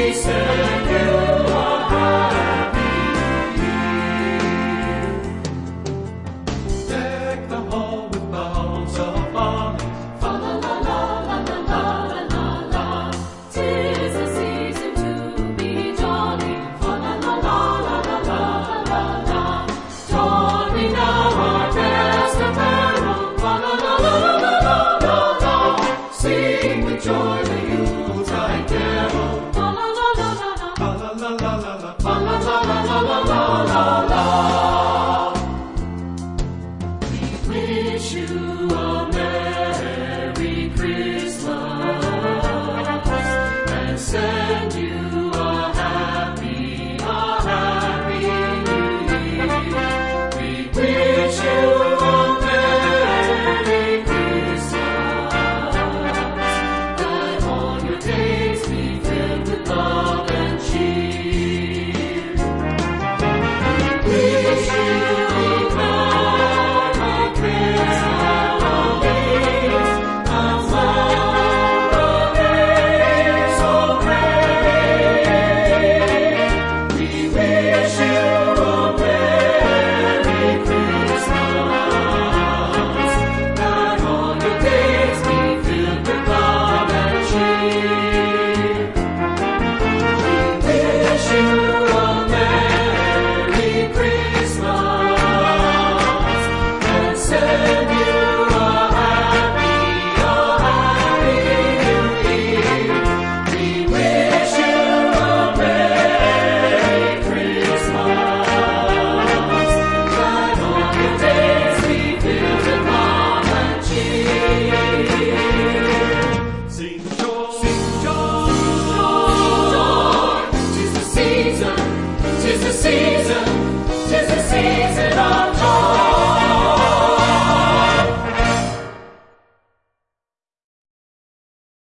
said you are happy. Deck the hall with boughs of holly. Fa la la la la la la la la. 'Tis the season to be jolly. Fa la la la la la la la la. Don we now our best apparel. Fa la la la la la la la. Sing with joy the Yuletide carol. Fa la la la la la. Fa la la la la la. Fa la la la la la la la la. We wish you a